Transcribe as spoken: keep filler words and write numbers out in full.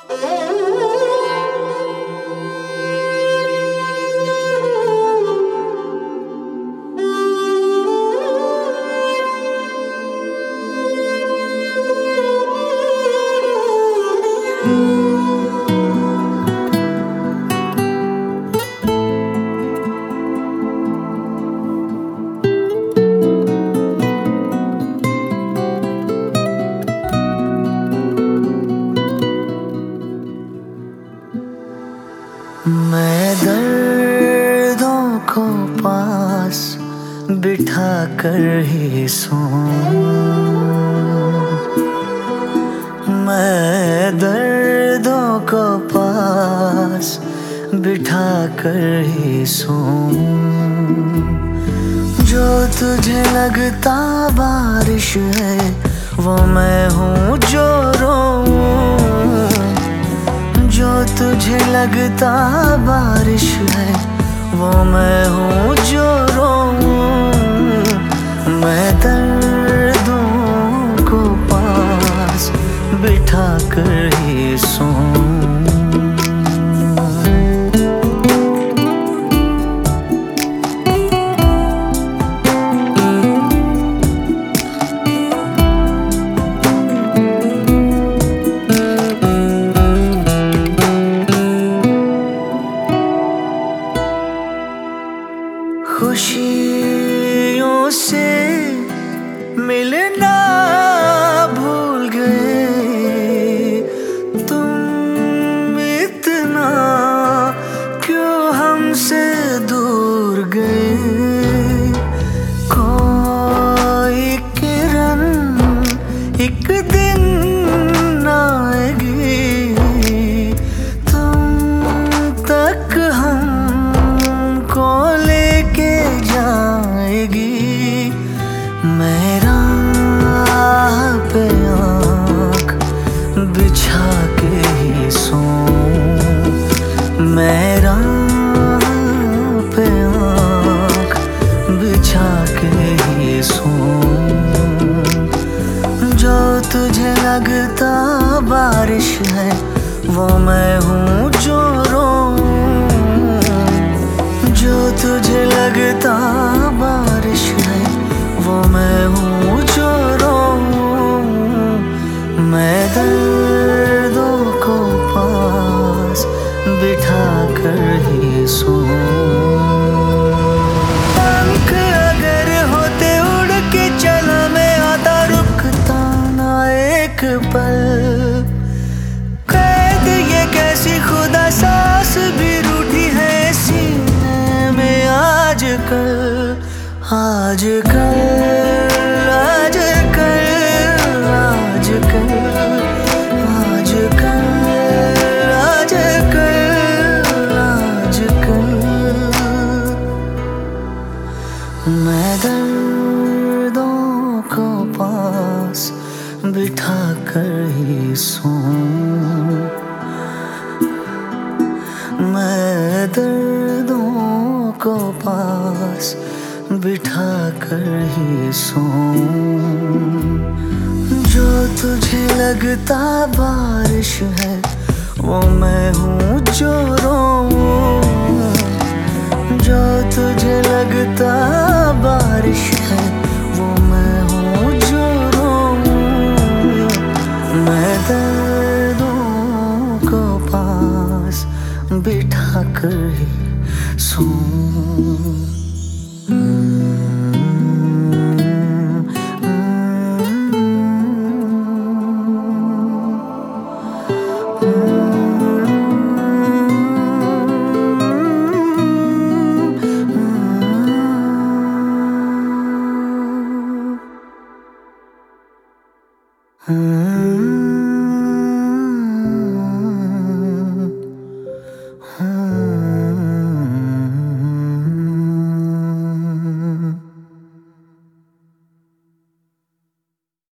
मैं दर्दों को पास बिठा कर ही सोऊं, मैं दर्दों को पास बिठा कर ही सोऊं। जो तुझे लगता बारिश है वो मैं हूँ जो रोऊं, जो तुझे लगता बारिश है वो मैं हूँ जो रोऊं। मैं दर्दों को पास बिठा कर ही सोऊं। खुशियों से मिलना भूल गए तुम, इतना क्यों हमसे दूर गए। कोई किरण एक दिन आएगी तुम तक हमको लेके जाएगी। मेरा पे आँख बिछा के ही सोऊं, मेरा पे आँख बिछा के ही सोऊं। जो तुझे लगता बारिश है वो मैं हूँ जो रोऊं, जो तुझे लगता बारिश है वो मैं हूँ जो रोऊं। मैं दर्दों को पास बिठा कर ही सोऊं। पंख अगर होते उड़ के चला मैं आता, रुकता ना एक पल। कैद ये कैसी खुदा सांस भी रूठी है सीने में आजकल, आजकल आजकल आजकल आजकल आजकल आजकल। मैं दर्दों को पास बिठा कर ही सोऊं, मैं दर्दों को पास बिठा कर ही सोऊं। जो तुझे लगता बारिश है वो मैं हूँ जो रोऊं, जो तुझे लगता बारिश है